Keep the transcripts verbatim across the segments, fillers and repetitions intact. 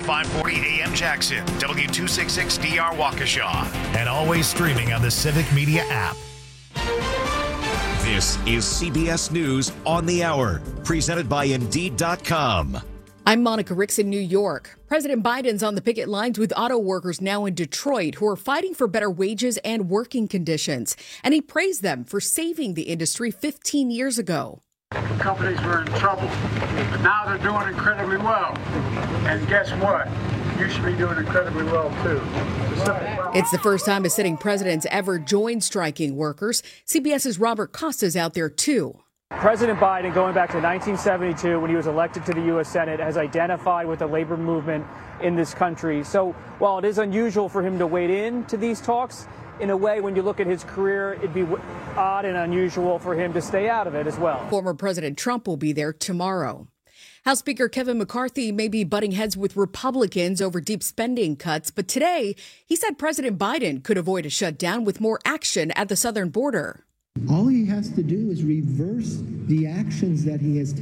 five forty A M Jackson, W two sixty-six D R Waukesha, and always streaming on the Civic Media app. This is C B S News on the Hour, presented by Indeed dot com. I'm Monica Ricks in New York. President Biden's on the picket lines with auto workers now in Detroit who are fighting for better wages and working conditions. And he praised them for saving the industry fifteen years ago. Companies were in trouble, but now they're doing incredibly well. And guess what? You should be doing incredibly well, too. It's the first time a sitting president's ever joined striking workers. CBS's Robert Costa's out there, too. President Biden, going back to nineteen seventy-two, when he was elected to the U S Senate, has identified with the labor movement in this country. So while it is unusual for him to wade into these talks, in a way, when you look at his career, it'd be odd and unusual for him to stay out of it as well. Former President Trump will be there tomorrow. House Speaker Kevin McCarthy may be butting heads with Republicans over deep spending cuts, but today he said President Biden could avoid a shutdown with more action at the southern border. All he has to do is reverse the actions that he has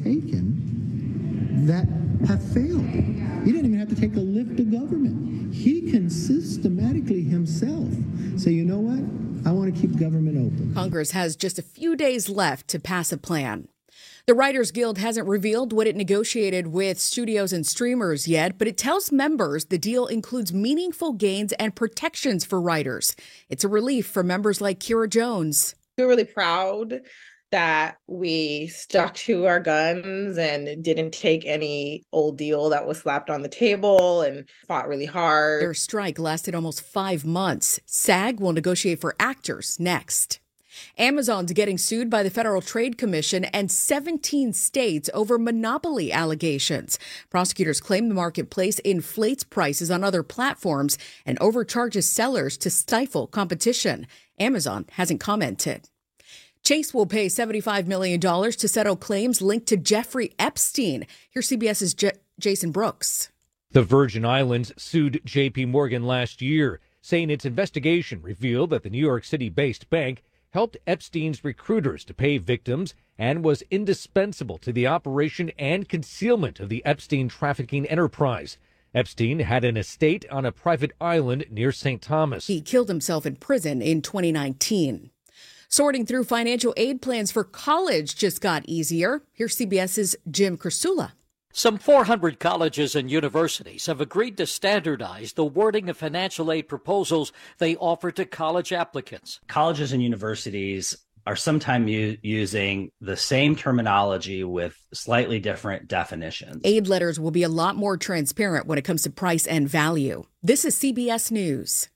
taken that have failed. He doesn't even have to take a lift of government. He can systematically himself say, you know what? I want to keep government open. Congress has just a few days left to pass a plan. The Writers Guild hasn't revealed what it negotiated with studios and streamers yet, but it tells members the deal includes meaningful gains and protections for writers. It's a relief for members like Kira Jones. We're really proud that we stuck to our guns and didn't take any old deal that was slapped on the table and fought really hard. Their strike lasted almost five months. SAG will negotiate for actors next. Amazon's getting sued by the Federal Trade Commission and seventeen states over monopoly allegations. Prosecutors claim the marketplace inflates prices on other platforms and overcharges sellers to stifle competition. Amazon hasn't commented. Chase will pay seventy-five million dollars to settle claims linked to Jeffrey Epstein. Here's CBS's J- Jason Brooks. The Virgin Islands sued J P Morgan last year, saying its investigation revealed that the New York City-based bank helped Epstein's recruiters to pay victims and was indispensable to the operation and concealment of the Epstein trafficking enterprise. Epstein had an estate on a private island near Saint Thomas. He killed himself in prison in twenty nineteen. Sorting through financial aid plans for college just got easier. Here's CBS's Jim Krasula. Some four hundred colleges and universities have agreed to standardize the wording of financial aid proposals they offer to college applicants. Colleges and universities are sometimes u- using the same terminology with slightly different definitions. Aid letters will be a lot more transparent when it comes to price and value. This is C B S News.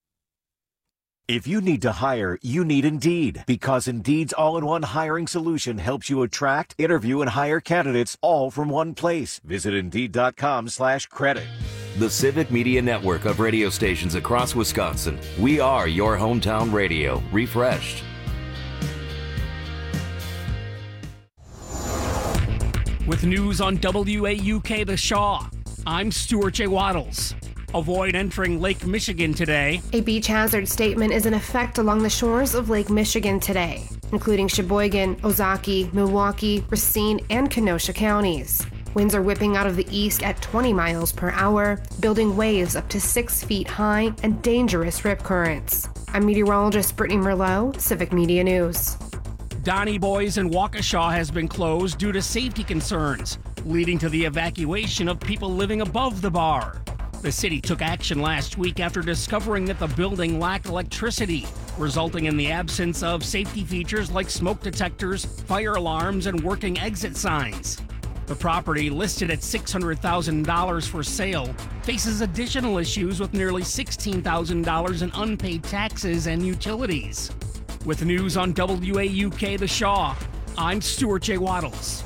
If you need to hire, you need Indeed, because Indeed's all-in-one hiring solution helps you attract, interview, and hire candidates all from one place. Visit Indeed.com slash credit. The Civic Media Network of radio stations across Wisconsin. We are your hometown radio, refreshed. With news on W A U K The Shaw, I'm Stuart J. Waddles. Avoid entering Lake Michigan today. A beach hazard statement is in effect along the shores of Lake Michigan today, including Sheboygan, Ozaukee, Milwaukee, Racine, and Kenosha counties. Winds are whipping out of the east at twenty miles per hour, building waves up to six feet high and dangerous rip currents. I'm meteorologist Brittany Merlot, Civic Media News. Donnie Boys in Waukesha has been closed due to safety concerns, leading to the evacuation of people living above the bar. The city took action last week after discovering that the building lacked electricity, resulting in the absence of safety features like smoke detectors, fire alarms, and working exit signs. The property, listed at six hundred thousand dollars for sale, faces additional issues with nearly sixteen thousand dollars in unpaid taxes and utilities. With news on W A U K The Shaw, I'm Stuart J. Waddles.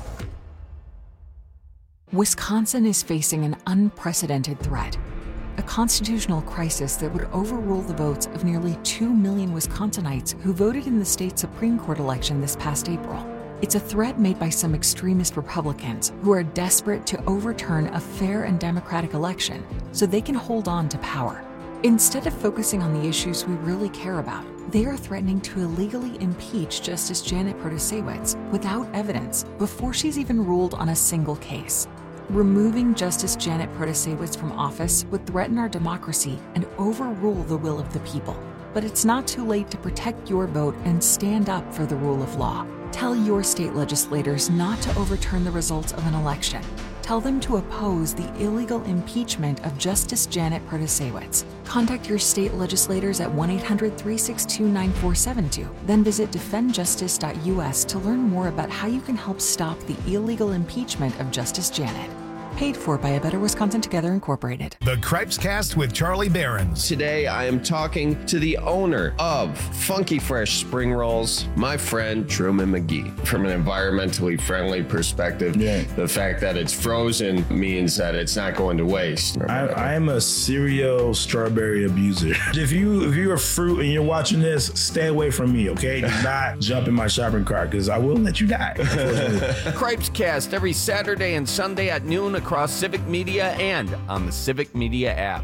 Wisconsin is facing an unprecedented threat, a constitutional crisis that would overrule the votes of nearly two million Wisconsinites who voted in the state Supreme Court election this past April. It's a threat made by some extremist Republicans who are desperate to overturn a fair and democratic election so they can hold on to power. Instead of focusing on the issues we really care about, they are threatening to illegally impeach Justice Janet Protasiewicz without evidence before she's even ruled on a single case. Removing Justice Janet Protasewicz from office would threaten our democracy and overrule the will of the people. But it's not too late to protect your vote and stand up for the rule of law. Tell your state legislators not to overturn the results of an election. Tell them to oppose the illegal impeachment of Justice Janet Protasewicz. Contact your state legislators at one eight hundred, three six two, nine four seven two. Then visit defend justice dot U S to learn more about how you can help stop the illegal impeachment of Justice Janet. Paid for by A Better Wisconsin Together Incorporated. The Cripes Cast with Charlie Behrens. Today I am talking to the owner of Funky Fresh Spring Rolls, my friend Truman McGee. From an environmentally friendly perspective, yeah. the fact that it's frozen means that it's not going to waste. I, I'm a serial strawberry abuser. If you if you're a fruit and you're watching this, stay away from me, okay? Do not jump in my shopping cart because I will let you die. Cripes Cast every Saturday and Sunday at noon across Civic Media and on the Civic Media app.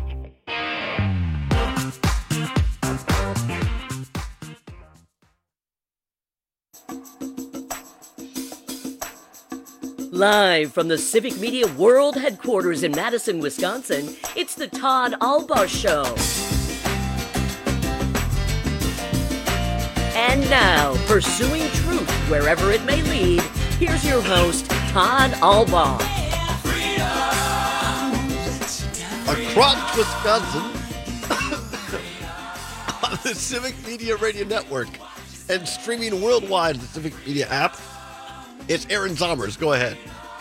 Live from the Civic Media World Headquarters in Madison, Wisconsin, it's the Todd Albaugh Show. And now, pursuing truth wherever it may lead, here's your host, Todd Albaugh. Across Wisconsin on the Civic Media Radio Network and streaming worldwide the Civic Media app. It's Aaron Zommers. Go ahead.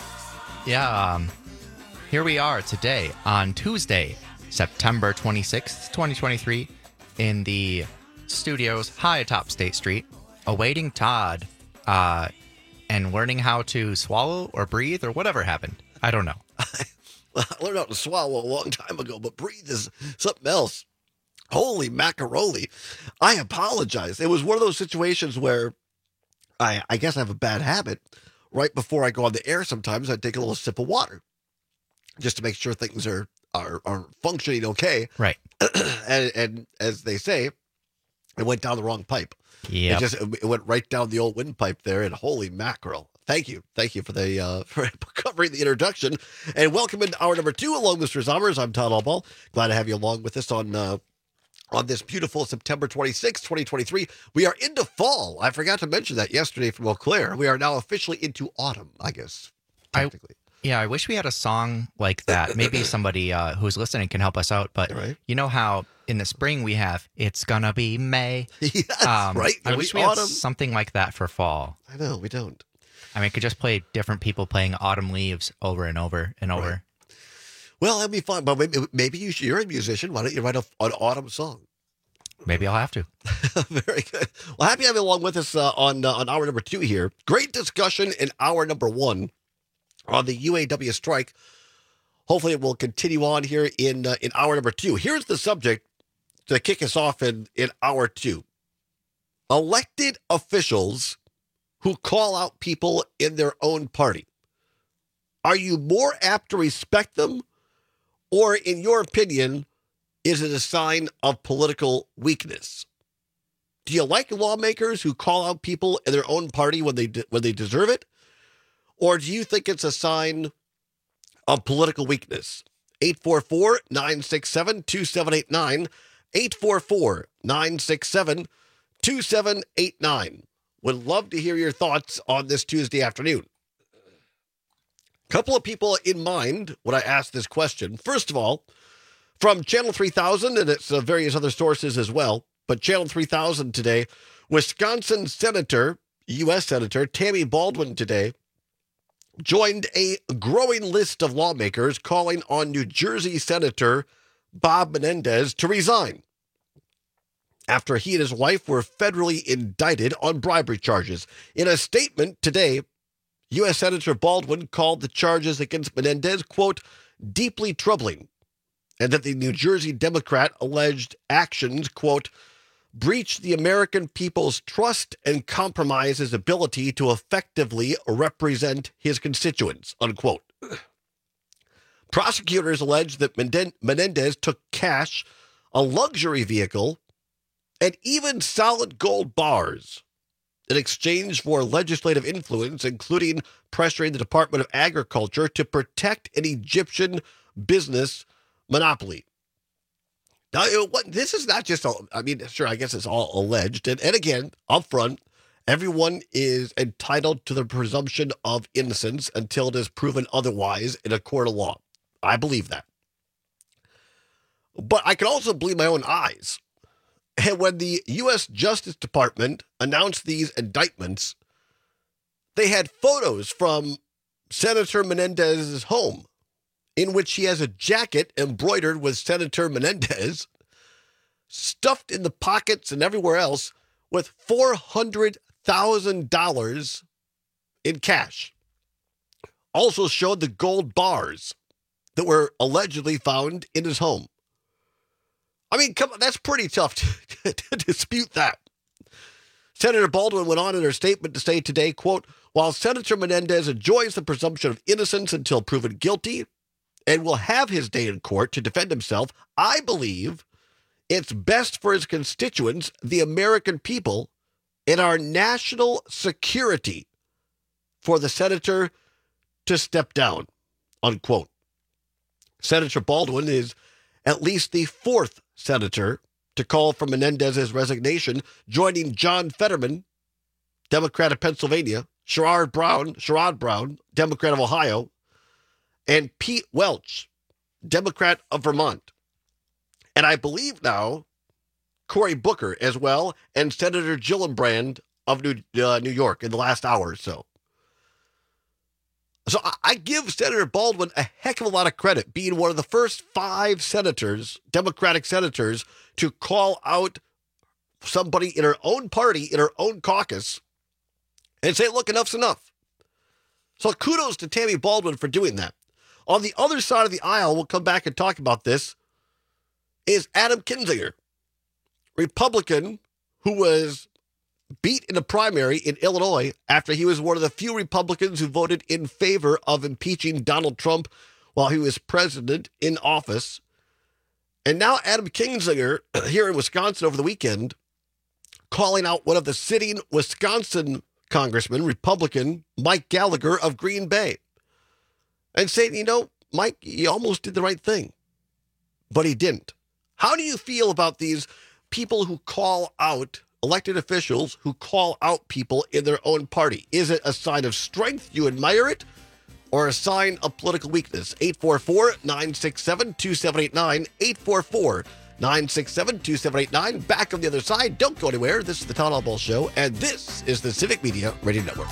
Yeah, um, here we are today on Tuesday, September twenty-sixth, twenty twenty-three, in the studios high atop State Street, awaiting Todd uh, and learning how to swallow or breathe or whatever happened. I don't know. Well, I learned how to swallow a long time ago, but breathe is something else. Holy macaroni. I apologize. It was one of those situations where I, I guess I have a bad habit. Right before I go on the air, sometimes I take a little sip of water just to make sure things are are, are functioning okay. Right. and, and as they say, it went down the wrong pipe. Yeah. It just it went right down the old windpipe there, and holy mackerel. Thank you. Thank you for the uh, for covering the introduction. And welcome into hour number two along, Mister Zommers. I'm Todd Albaugh. Glad to have you along with us on uh, on this beautiful September twenty-sixth, twenty twenty-three. We are into fall. I forgot to mention that yesterday from Eau Claire. We are now officially into autumn, I guess, technically. I, yeah, I wish we had a song like that. Maybe somebody uh, who's listening can help us out. But right. You know how in the spring we have It's Gonna Be May? Yes, um, right. I wish we autumn. had something like that for fall. I know, we don't. I mean, I could just play different people playing Autumn Leaves over and over and over. Right. Well, that'd be fun. But maybe, maybe you should, you're a musician. Why don't you write a, an autumn song? Maybe I'll have to. Very good. Well, happy to have you along with us uh, on uh, on hour number two here. Great discussion in hour number one on the U A W strike. Hopefully, it will continue on here in uh, in hour number two. Here's the subject to kick us off in, in hour two. Elected officials who call out people in their own party. Are you more apt to respect them? Or, in your opinion, is it a sign of political weakness? Do you like lawmakers who call out people in their own party when they de- when they deserve it? Or do you think it's a sign of political weakness? eight four four, nine six seven, two seven eight nine. eight four four, nine six seven, two seven eight nine. Would love to hear your thoughts on this Tuesday afternoon. Couple of people in mind when I ask this question. First of all, from Channel three thousand, and it's uh, various other sources as well, but Channel three thousand today, Wisconsin Senator, U S Senator Tammy Baldwin today joined a growing list of lawmakers calling on New Jersey Senator Bob Menendez to resign after he and his wife were federally indicted on bribery charges. In a statement today, U S Senator Baldwin called the charges against Menendez, quote, deeply troubling, and that the New Jersey Democrat alleged actions, quote, breach the American people's trust and compromise his ability to effectively represent his constituents, unquote. Prosecutors allege that Menendez took cash, a luxury vehicle, and even solid gold bars in exchange for legislative influence, including pressuring the Department of Agriculture to protect an Egyptian business monopoly. Now, what, this is not just, all, I mean, sure, I guess it's all alleged. And, and again, up front, everyone is entitled to the presumption of innocence until it is proven otherwise in a court of law. I believe that. But I can also believe my own eyes. And when the U S Justice Department announced these indictments, they had photos from Senator Menendez's home in which he has a jacket embroidered with Senator Menendez, stuffed in the pockets and everywhere else with four hundred thousand dollars in cash. Also showed the gold bars that were allegedly found in his home. I mean, come on, that's pretty tough to, to dispute that. Senator Baldwin went on in her statement to say today, quote, while Senator Menendez enjoys the presumption of innocence until proven guilty and will have his day in court to defend himself, I believe it's best for his constituents, the American people, and our national security for the senator to step down, unquote. Senator Baldwin is at least the fourth senator to call for Menendez's resignation, joining John Fetterman, Democrat of Pennsylvania, Sherrod Brown, Sherrod Brown, Democrat of Ohio, and Pete Welch, Democrat of Vermont. And I believe now Cory Booker as well, and Senator Gillibrand of New, uh, New York in the last hour or so. So I, I give Senator Baldwin a heck of a lot of credit, being one of the first five senators, Democratic senators, to call out somebody in her own party, in her own caucus, and say, look, enough's enough. So kudos to Tammy Baldwin for doing that. On the other side of the aisle, we'll come back and talk about this, is Adam Kinzinger, Republican who was beat in a primary in Illinois after he was one of the few Republicans who voted in favor of impeaching Donald Trump while he was president in office. And now Adam Kinzinger here in Wisconsin over the weekend calling out one of the sitting Wisconsin congressmen, Republican Mike Gallagher of Green Bay, and saying, you know, Mike, he almost did the right thing, but he didn't. How do you feel about these people who call out elected officials who call out people in their own party? Is it a sign of strength? You admire it? Or a sign of political weakness? eight four four, nine six seven, two seven eight nine, eight four four, nine six seven, two seven eight nine. Back on the other side. Don't go anywhere. This is the Todd Albaugh Show, and this is the Civic Media Radio Network.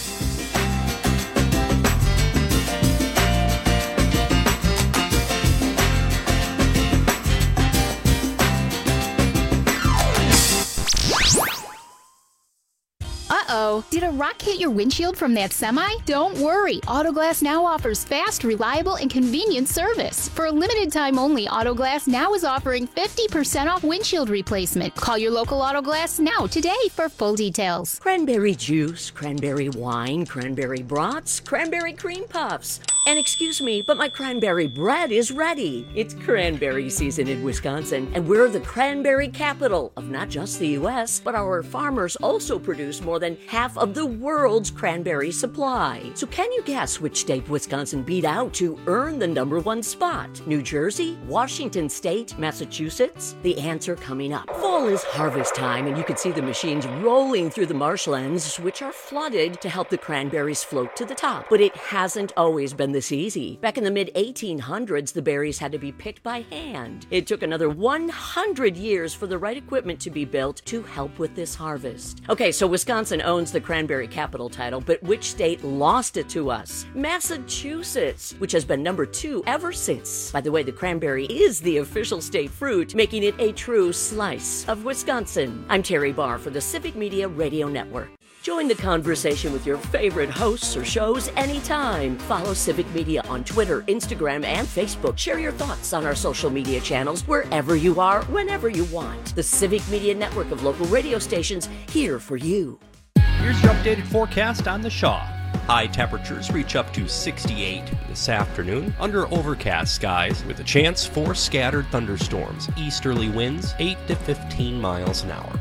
Uh-oh, did a rock hit your windshield from that semi? Don't worry, Autoglass Now offers fast, reliable, and convenient service. For a limited time only, Autoglass Now is offering fifty percent off windshield replacement. Call your local Autoglass Now today for full details. Cranberry juice, cranberry wine, cranberry brats, cranberry cream puffs. And excuse me, but my cranberry bread is ready. It's cranberry season in Wisconsin, and we're the cranberry capital of not just the U S, but our farmers also produce more than half of the world's cranberry supply. So can you guess which state Wisconsin beat out to earn the number one spot? New Jersey? Washington State? Massachusetts? The answer coming up. Fall is harvest time, and you can see the machines rolling through the marshlands, which are flooded to help the cranberries float to the top. But it hasn't always been this easy. Back in the mid eighteen hundreds, the berries had to be picked by hand. It took another one hundred years for the right equipment to be built to help with this harvest. Okay, so Wisconsin owns the cranberry capital title, but which state lost it to us? Massachusetts, which has been number two ever since. By the way, the cranberry is the official state fruit, making it a true slice of Wisconsin. I'm Terry Barr for the Civic Media Radio Network. Join the conversation with your favorite hosts or shows anytime. Follow Civic Media on Twitter, Instagram, and Facebook. Share your thoughts on our social media channels wherever you are, whenever you want. The Civic Media Network of local radio stations here for you. Here's your updated forecast on the Shaw. High temperatures reach up to sixty-eight this afternoon under overcast skies with a chance for scattered thunderstorms. Easterly winds eight to fifteen miles an hour.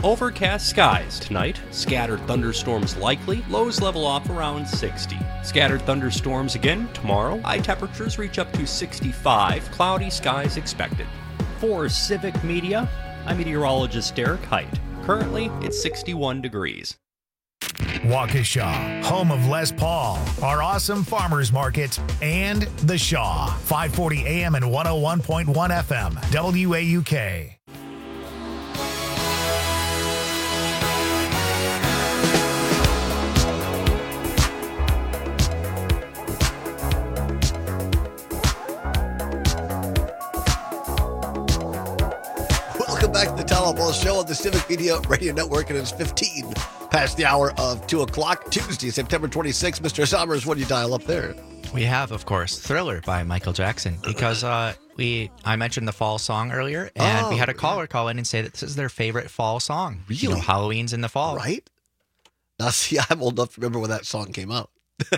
Overcast skies tonight. Scattered thunderstorms likely. Lows level off around sixty. Scattered thunderstorms again tomorrow. High temperatures reach up to sixty-five. Cloudy skies expected. For Civic Media, I'm meteorologist Derek Height. Currently, it's sixty-one degrees. Waukesha, home of Les Paul, our awesome farmers market, and The Shaw, five forty A M and one oh one point one F M, W A U K. Welcome back to the Tom Ball Show on the Civic Media Radio Network, and it's fifteen past the hour of two o'clock, Tuesday, September twenty-sixth. Mister Summers, what do you dial up there? We have, of course, Thriller by Michael Jackson, because uh, we I mentioned the fall song earlier, and oh, we had a caller yeah. call in and say that this is their favorite fall song. Really? You know, Halloween's in the fall. Right? Now, see, I'm old enough to remember when that song came out.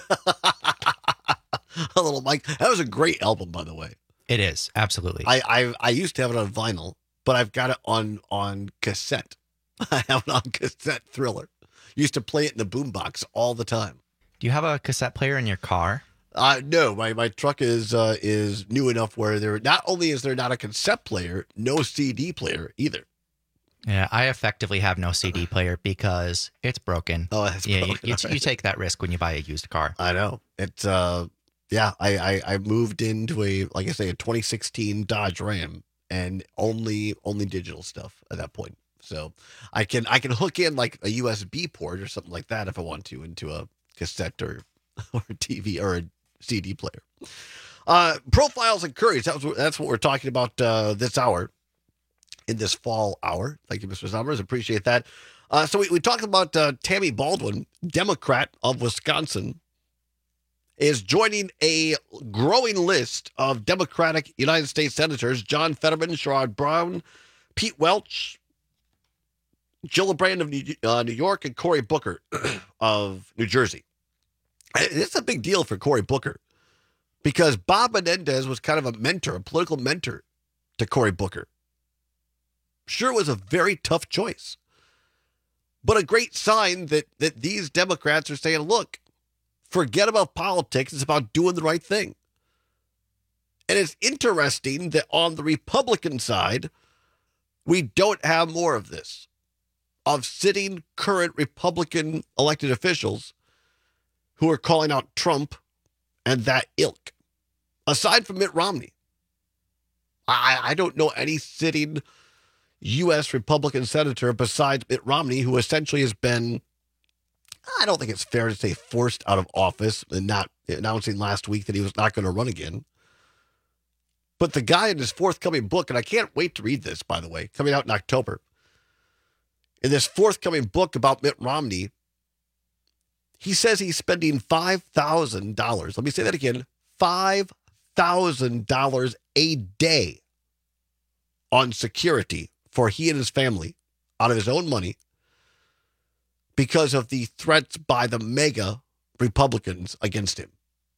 A little Mike. That was a great album, by the way. It is, absolutely. I, I I used to have it on vinyl, but I've got it on, on cassette. I have it on cassette, Thriller. Used to play it in the boombox all the time. Do you have a cassette player in your car? Uh, no, my, my truck is uh, is new enough where there not only is there not a cassette player, no C D player either. Yeah, I effectively have no C D player because it's broken. Oh, that's yeah, broken. You, you, you take that risk when you buy a used car. I know. It's uh, yeah. I, I I moved into a like I say a twenty sixteen Dodge Ram, and only only digital stuff at that point. So I can I can hook in like a U S B port or something like that if I want to into a cassette or or a T V or a C D player. Uh, profiles and curries. That's what, that's what we're talking about uh, this hour, in this fall hour. Thank you, Mister Summers. Appreciate that. Uh, so we, we talked about uh, Tammy Baldwin, Democrat of Wisconsin, is joining a growing list of Democratic United States senators: John Fetterman, Sherrod Brown, Pete Welch, Gillibrand of New, uh, New York, and Cory Booker of New Jersey. It's a big deal for Cory Booker because Bob Menendez was kind of a mentor, a political mentor to Cory Booker. Sure, it was a very tough choice, but a great sign that, that these Democrats are saying, look, forget about politics. It's about doing the right thing. And it's interesting that on the Republican side, we don't have more of this, of sitting current Republican elected officials who are calling out Trump and that ilk. Aside from Mitt Romney, I, I don't know any sitting U S Republican senator besides Mitt Romney who essentially has been, I don't think it's fair to say, forced out of office and not announcing last week that he was not going to run again. But the guy in his forthcoming book, and I can't wait to read this, by the way, coming out in October. In this forthcoming book about Mitt Romney, he says he's spending five thousand dollars. Let me say that again. five thousand dollars a day on security for he and his family out of his own money because of the threats by the mega Republicans against him.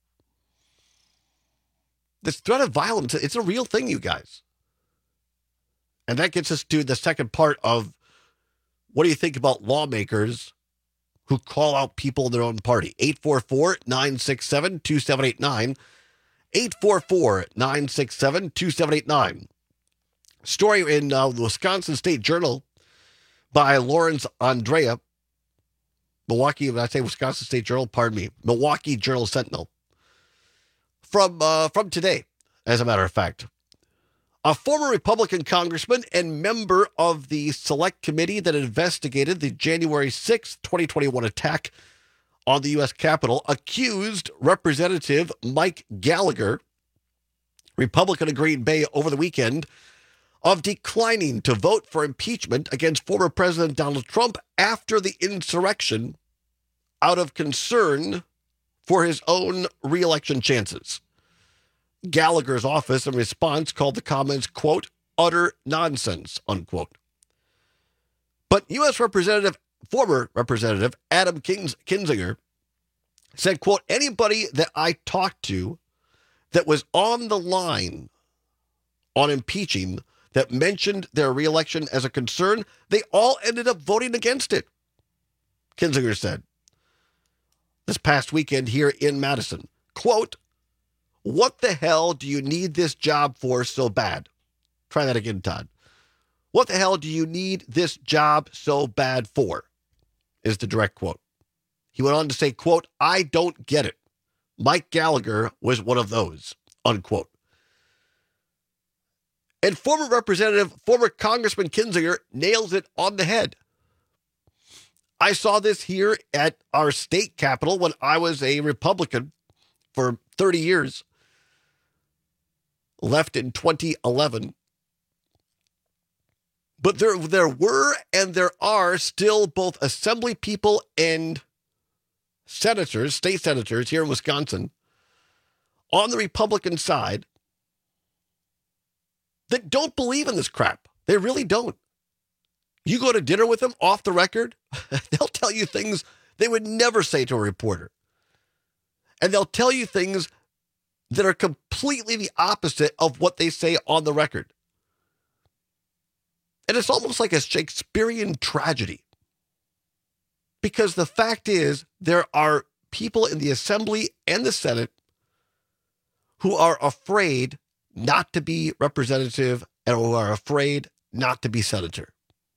This threat of violence, it's a real thing, you guys. And that gets us to the second part of what do you think about lawmakers who call out people in their own party? eight four four, nine six seven, two seven eight nine. eight four four, nine six seven, two seven eight nine. Story in uh, the Wisconsin State Journal by Lawrence Andrea. Milwaukee, when I say Wisconsin State Journal, pardon me, Milwaukee Journal Sentinel. From, uh, from today, as a matter of fact. A former Republican congressman and member of the select committee that investigated the January sixth, twenty twenty-one attack on the U S Capitol accused Representative Mike Gallagher, Republican of Green Bay, over the weekend of declining to vote for impeachment against former President Donald Trump after the insurrection out of concern for his own re-election chances. Gallagher's office, in response, called the comments, quote, utter nonsense, unquote. But U S Representative, former Representative Adam Kins- Kinzinger said, quote, anybody that I talked to that was on the line on impeaching that mentioned their reelection as a concern, they all ended up voting against it, Kinzinger said this past weekend here in Madison. Quote, what the hell do you need this job for so bad? Try that again, Todd. What the hell do you need this job so bad for? Is the direct quote. He went on to say, quote, I don't get it. Mike Gallagher was one of those, unquote. And former Representative, former Congressman Kinzinger nails it on the head. I saw this here at our state capitol when I was a Republican for thirty years. Left in twenty eleven. But there, there were and there are still both assembly people and senators, state senators here in Wisconsin, on the Republican side that don't believe in this crap. They really don't. You go to dinner with them off the record, they'll tell you things they would never say to a reporter. And they'll tell you things that are completely the opposite of what they say on the record. And it's almost like a Shakespearean tragedy. Because the fact is, there are people in the Assembly and the Senate who are afraid not to be representative and who are afraid not to be senator.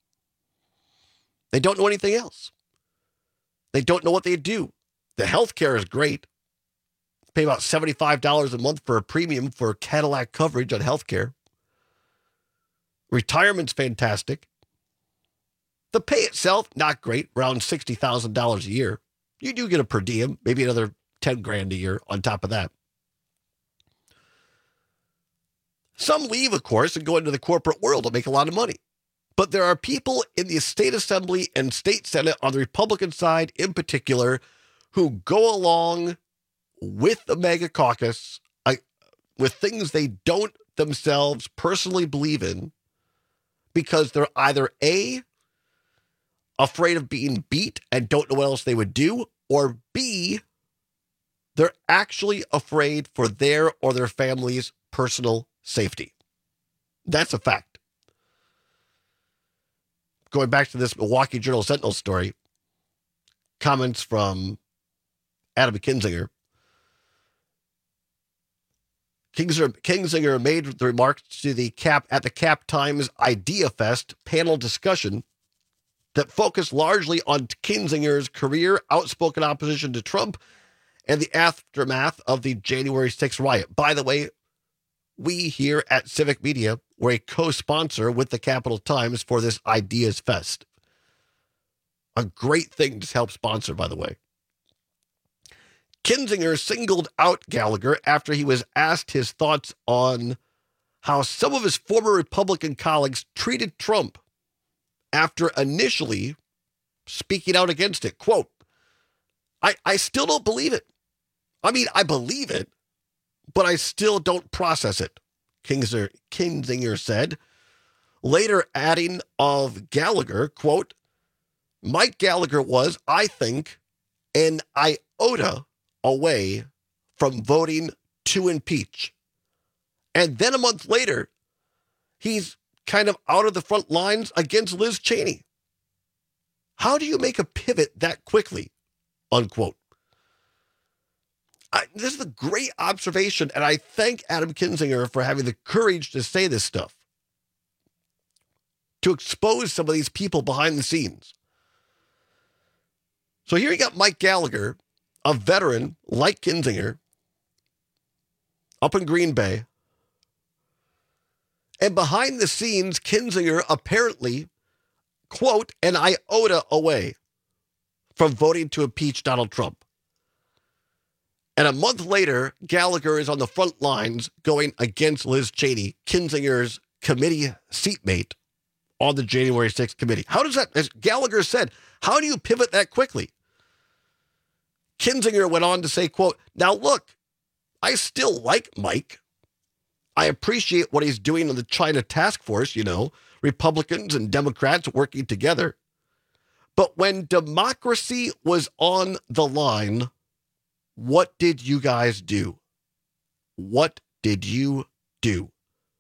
They don't know anything else. They don't know what they do. The health care is great. Pay about seventy-five dollars a month for a premium for Cadillac coverage on health care. Retirement's fantastic. The pay itself, not great, around sixty thousand dollars a year. You do get a per diem, maybe another ten grand a year on top of that. Some leave, of course, and go into the corporate world to make a lot of money. But there are people in the state assembly and state senate on the Republican side in particular who go along with the mega caucus uh, with things they don't themselves personally believe in because they're either A, afraid of being beat and don't know what else they would do, or B, they're actually afraid for their or their family's personal safety. That's a fact. Going back to this Milwaukee Journal-Sentinel story, comments from Adam Kinzinger. Kinzinger, Kinzinger made the remarks to the Cap at the Cap Times Idea Fest panel discussion that focused largely on Kinzinger's career, outspoken opposition to Trump, and the aftermath of the January sixth riot. By the way, we here at Civic Media were a co-sponsor with the Capital Times for this Ideas Fest. A great thing to help sponsor, by the way. Kinzinger singled out Gallagher after he was asked his thoughts on how some of his former Republican colleagues treated Trump after initially speaking out against it. Quote, I, I still don't believe it. I mean, I believe it, but I still don't process it, Kinzinger, Kinzinger said, later adding of Gallagher, quote, Mike Gallagher was, I think, an iota away from voting to impeach. And then a month later, he's kind of out of the front lines against Liz Cheney. How do you make a pivot that quickly? Unquote. I, this is a great observation, and I thank Adam Kinzinger for having the courage to say this stuff, to expose some of these people behind the scenes. So here you got Mike Gallagher, a veteran like Kinzinger, up in Green Bay. And behind the scenes, Kinzinger apparently, quote, an iota away from voting to impeach Donald Trump. And a month later, Gallagher is on the front lines going against Liz Cheney, Kinzinger's committee seatmate on the January sixth committee. How does that, as Gallagher said, how do you pivot that quickly? Kinzinger went on to say, quote, now look, I still like Mike. I appreciate what he's doing on the China task force, you know, Republicans and Democrats working together. But when democracy was on the line, what did you guys do? What did you do?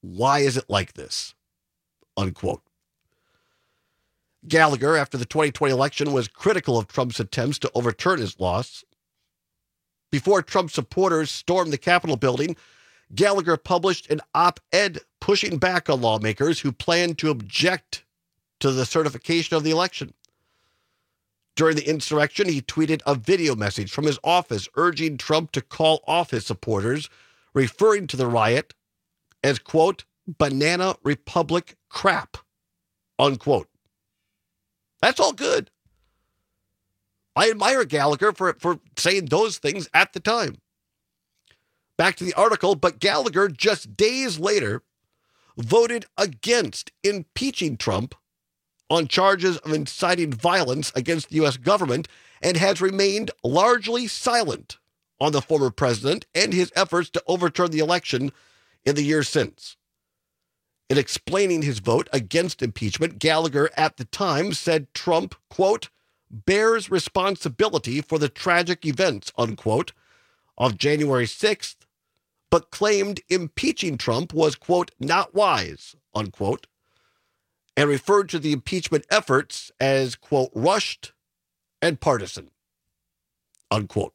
Why is it like this? Unquote. Gallagher, after the twenty twenty election, was critical of Trump's attempts to overturn his loss. Before Trump supporters stormed the Capitol building, Gallagher published an op-ed pushing back on lawmakers who planned to object to the certification of the election. During the insurrection, he tweeted a video message from his office urging Trump to call off his supporters, referring to the riot as, quote, banana republic crap, unquote. That's all good. I admire Gallagher for, for saying those things at the time. Back to the article, but Gallagher, just days later, voted against impeaching Trump on charges of inciting violence against the U S government and has remained largely silent on the former president and his efforts to overturn the election in the years since. In explaining his vote against impeachment, Gallagher at the time said Trump, quote, bears responsibility for the tragic events, unquote, of January sixth, but claimed impeaching Trump was, quote, not wise, unquote, and referred to the impeachment efforts as, quote, rushed and partisan, unquote.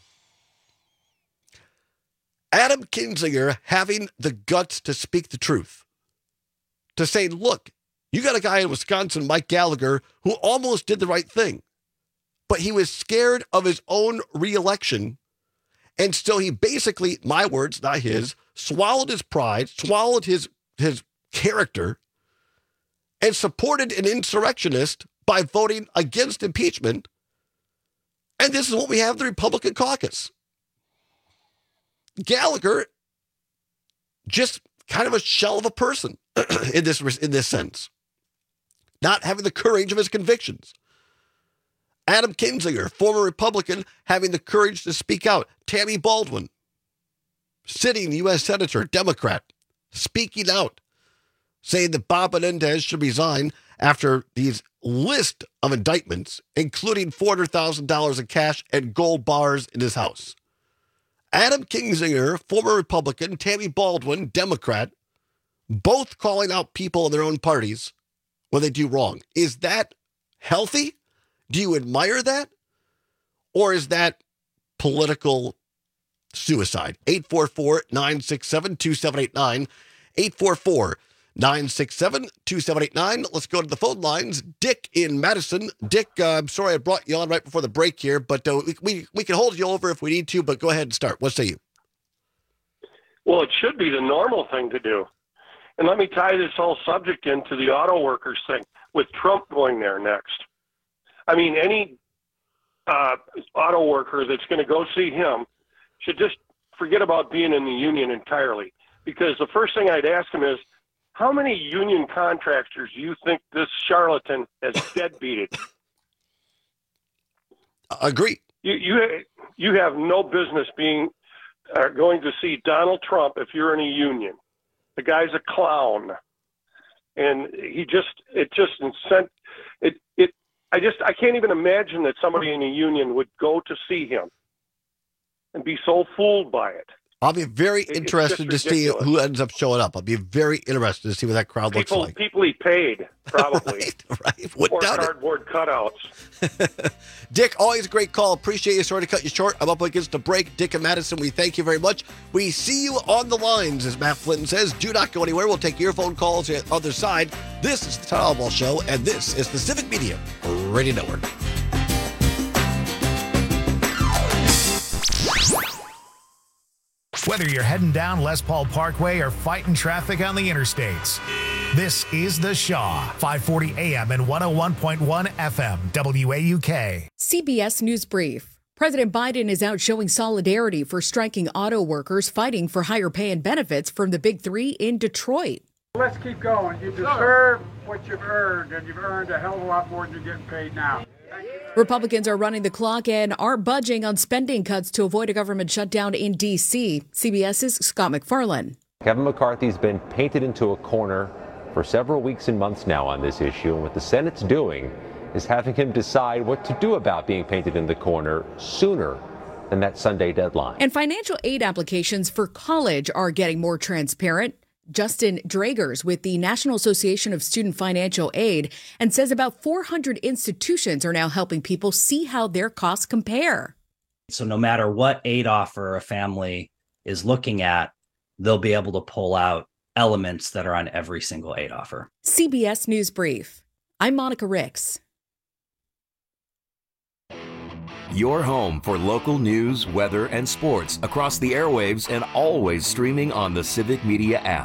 Adam Kinzinger having the guts to speak the truth, to say, look, you got a guy in Wisconsin, Mike Gallagher, who almost did the right thing, but he was scared of his own reelection, and still he basically, my words, not his, swallowed his pride, swallowed his, his character, and supported an insurrectionist by voting against impeachment. And this is what we have in the Republican caucus. Gallagher, just kind of a shell of a person in this, in this sense, not having the courage of his convictions. Adam Kinzinger, former Republican, having the courage to speak out. Tammy Baldwin, sitting U S Senator, Democrat, speaking out, saying that Bob Menendez should resign after these list of indictments, including four hundred thousand dollars in cash and gold bars in his house. Adam Kinzinger, former Republican, Tammy Baldwin, Democrat, both calling out people in their own parties when they do wrong. Is that healthy? Do you admire that? Or is that political suicide? eight four four, nine six seven, two seven eight nine. eight four four, nine six seven, two seven eight nine. Let's go to the phone lines. Dick in Madison. Dick, uh, I'm sorry I brought you on right before the break here, but uh, we, we, we can hold you over if we need to, but go ahead and start. What say you? Well, it should be the normal thing to do. And let me tie this whole subject into the auto workers thing with Trump going there next. I mean, any uh, auto worker that's going to go see him should just forget about being in the union entirely. Because the first thing I'd ask him is, how many union contractors do you think this charlatan has deadbeated? Agree. You you you have no business being uh, going to see Donald Trump if you're in a union. The guy's a clown, and he just it just incent it it. I just I can't even imagine that somebody in a union would go to see him and be so fooled by it. I'll be very interested to see who ends up showing up. I'll be very interested to see what that crowd people, looks like. People he paid, probably. right, right. What or doubt cardboard it. Cutouts. Dick, always a great call. Appreciate you. Sorry to cut you short. I'm up against a break. Dick and Madison, we thank you very much. We see you on the lines, as Matt Flinton says. Do not go anywhere. We'll take your phone calls on the other side. This is the Todd Albaugh Show, and this is the Civic Media Radio Network. Whether you're heading down Les Paul Parkway or fighting traffic on the interstates, this is The Shaw, five forty A M and one oh one point one F M, W A U K. C B S News Brief. President Biden is out showing solidarity for striking auto workers fighting for higher pay and benefits from the Big Three in Detroit. Let's keep going. You deserve what you've earned, and you've earned a hell of a lot more than you're getting paid now. Republicans are running the clock and aren't budging on spending cuts to avoid a government shutdown in D C. CBS's Scott McFarlane. Kevin McCarthy's been painted into a corner for several weeks and months now on this issue, and what the Senate's doing is having him decide what to do about being painted in the corner sooner than that Sunday deadline. And financial aid applications for college are getting more transparent. Justin Dragers with the National Association of Student Financial Aid and says about four hundred institutions are now helping people see how their costs compare. So no matter what aid offer a family is looking at, they'll be able to pull out elements that are on every single aid offer. C B S News Brief. I'm Monica Ricks. Your home for local news, weather, and sports across the airwaves and always streaming on the Civic Media app.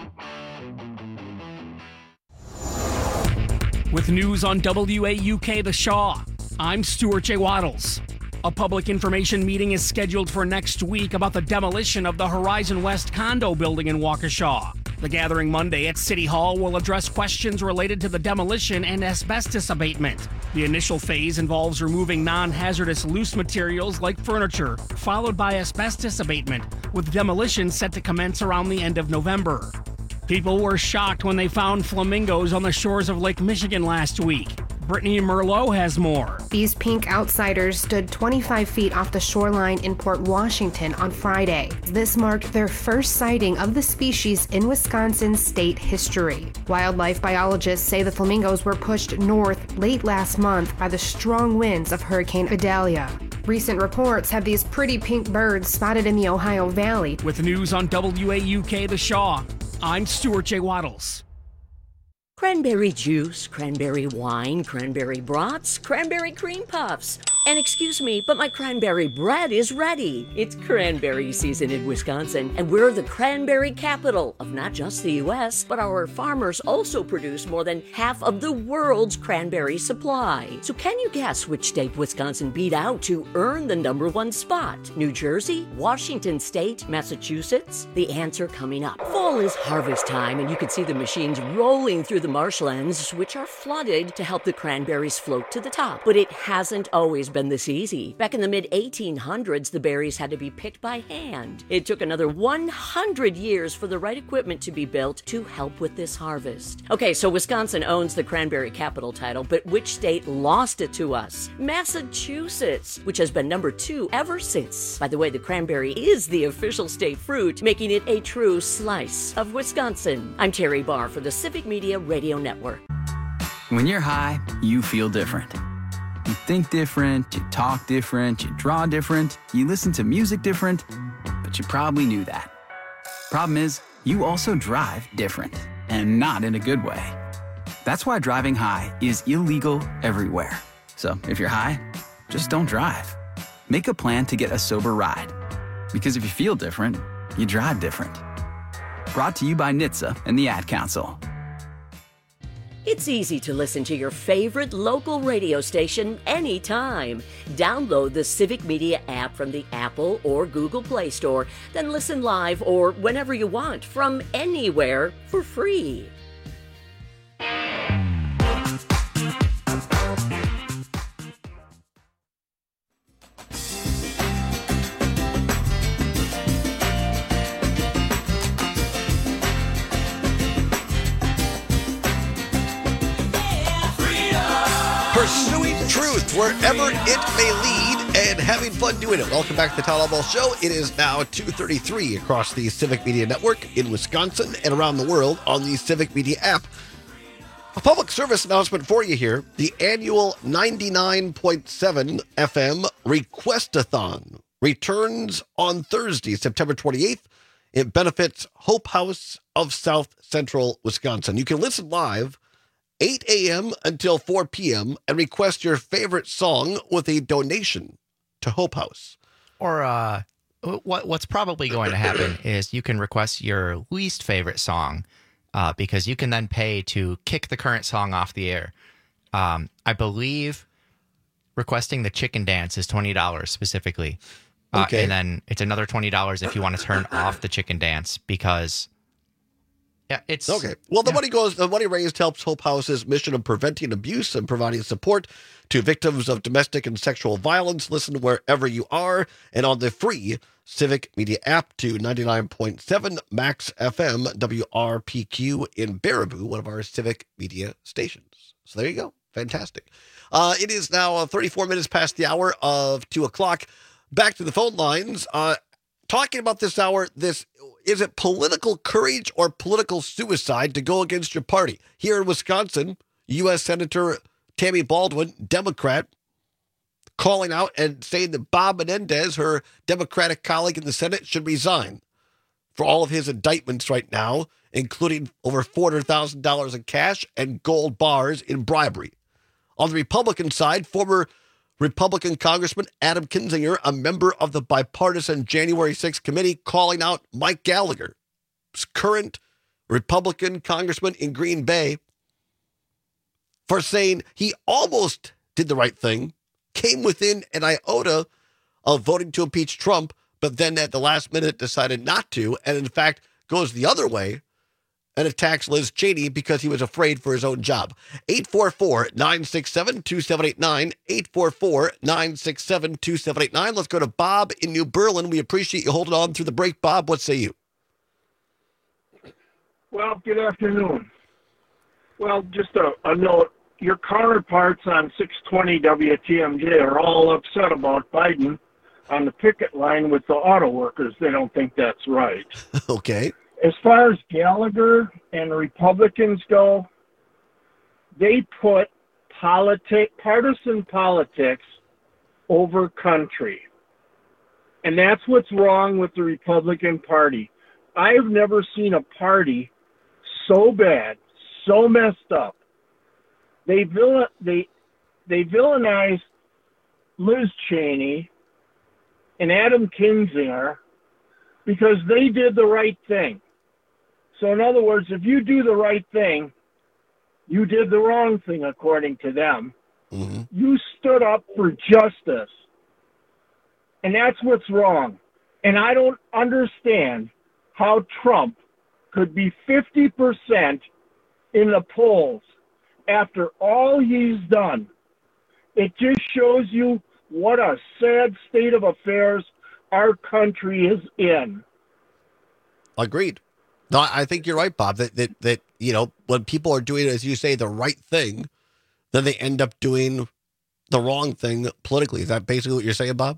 With news on W A U K The Shaw, I'm Stuart J. Waddles. A public information meeting is scheduled for next week about the demolition of the Horizon West condo building in Waukesha. The gathering Monday at City Hall will address questions related to the demolition and asbestos abatement. The initial phase involves removing non-hazardous loose materials like furniture, followed by asbestos abatement, with demolition set to commence around the end of November. People were shocked when they found flamingos on the shores of Lake Michigan last week. Brittany Merlot has more. These pink outsiders stood twenty-five feet off the shoreline in Port Washington on Friday. This marked their first sighting of the species in Wisconsin's state history. Wildlife biologists say the flamingos were pushed north late last month by the strong winds of Hurricane Idalia. Recent reports have these pretty pink birds spotted in the Ohio Valley. With news on W A U K The Shaw, I'm Stuart J. Waddles. Cranberry juice, cranberry wine, cranberry brats, cranberry cream puffs. And excuse me, but my cranberry bread is ready. It's cranberry season in Wisconsin, and we're the cranberry capital of not just the U S, but our farmers also produce more than half of the world's cranberry supply. So can you guess which state Wisconsin beat out to earn the number one spot? New Jersey, Washington State, Massachusetts? The answer coming up. Fall is harvest time, and you can see the machines rolling through the marshlands, which are flooded to help the cranberries float to the top. But it hasn't always been this easy. Back in the mid eighteen hundreds, the berries had to be picked by hand. It took another one hundred years for the right equipment to be built to help with this harvest. Okay, so Wisconsin owns the cranberry capital title, but which state lost it to us? Massachusetts, which has been number two ever since. By the way, the cranberry is the official state fruit, making it a true slice of Wisconsin. I'm Terry Barr for the Civic Media Radio Network. When you're high, you feel different. You think different, you talk different, you draw different, you listen to music different, but you probably knew that. Problem is, you also drive different, and not in a good way. That's why driving high is illegal everywhere. So if you're high, just don't drive. Make a plan to get a sober ride. Because if you feel different, you drive different. Brought to you by N H T S A and the Ad Council. It's easy to listen to your favorite local radio station anytime. Download the Civic Media app from the Apple or Google Play Store, then listen live or whenever you want from anywhere for free. Pursuing truth wherever it may lead and having fun doing it. Welcome back to the Town Hall Show. It is now two thirty-three across the Civic Media Network in Wisconsin and around the world on the Civic Media app. A public service announcement for you here. The annual ninety-nine point seven F M Requestathon returns on Thursday, September twenty-eighth. It benefits Hope House of South Central Wisconsin. You can listen live eight a.m. until four p.m. and request your favorite song with a donation to Hope House. Or uh, what what's probably going to happen is you can request your least favorite song uh, because you can then pay to kick the current song off the air. Um, I believe requesting the chicken dance is twenty dollars specifically. Uh, Okay. And then it's another twenty dollars if you want to turn off the chicken dance because... Yeah, it's okay. Well, the yeah. money goes. The money raised helps Hope House's mission of preventing abuse and providing support to victims of domestic and sexual violence. Listen wherever you are and on the free Civic Media app to ninety-nine point seven Max F M W R P Q in Baraboo, one of our Civic Media stations. So there you go. Fantastic. Uh, it is now uh, thirty-four minutes past the hour of two o'clock. Back to the phone lines. Uh, talking about this hour, this is it political courage or political suicide to go against your party? Here in Wisconsin, U S Senator Tammy Baldwin, Democrat, calling out and saying that Bob Menendez, her Democratic colleague in the Senate, should resign for all of his indictments right now, including over four hundred thousand dollars in cash and gold bars in bribery. On the Republican side, former Republican Congressman Adam Kinzinger, a member of the bipartisan January sixth committee, calling out Mike Gallagher, current Republican congressman in Green Bay, for saying he almost did the right thing, came within an iota of voting to impeach Trump, but then at the last minute decided not to, and in fact goes the other way and attacks Liz Cheney because he was afraid for his own job. eight four four, nine six seven, two seven eight nine, eight four four, nine six seven, two seven eight nine. Let's go to Bob in New Berlin. We appreciate you holding on through the break. Bob, what say you? Well, good afternoon. Well, just a, a note. Your counterparts on six twenty W T M J are all upset about Biden on the picket line with the auto workers. They don't think that's right. Okay. As far as Gallagher and Republicans go, they put politic, partisan politics over country. And that's what's wrong with the Republican Party. I've never seen a party so bad, so messed up. They villain, they they villainized Liz Cheney and Adam Kinzinger because they did the right thing. So in other words, if you do the right thing, you did the wrong thing according to them. Mm-hmm. You stood up for justice. And that's what's wrong. And I don't understand how Trump could be fifty percent in the polls after all he's done. It just shows you what a sad state of affairs our country is in. Agreed. No, I think you're right, Bob, that, that, that, you know, when people are doing, as you say, the right thing, then they end up doing the wrong thing politically. Is that basically what you're saying, Bob?